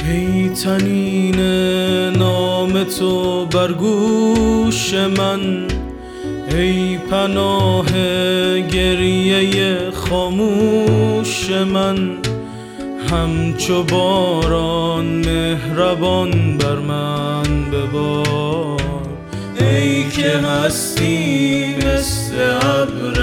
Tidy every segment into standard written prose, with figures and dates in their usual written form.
ای طنین نام تو بر گوش من، ای پناه گریه خاموش من. همچو باران مهربان بر من ببار، ای که هستی مثل ابر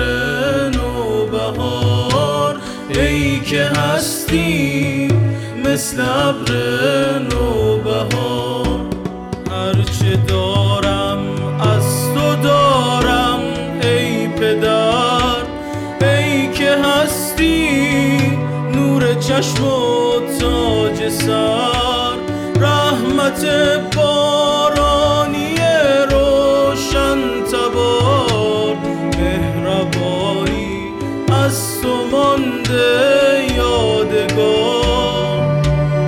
نوبهار، ای که هستی مثل ابر نوبهار. هرچه دارم از تو دارم ای پدر، ای که هستی نور چشم و تاج سر. رحمت بارانی روشن تبار، مهربانی از تو مانده یادگار.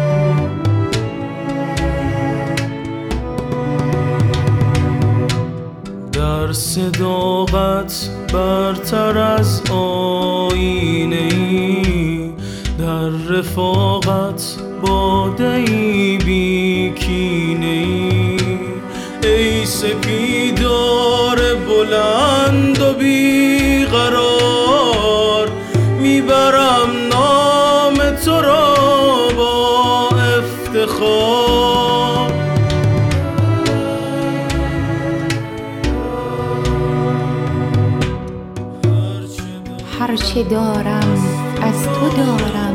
در صداقت برتر از آینه ای، در رفاقت باده‌ای بی کینه ای. ای سپیدار بلند و بی قرار، میبرم نام تو را با افتخار. هرچه دارم از تو دارم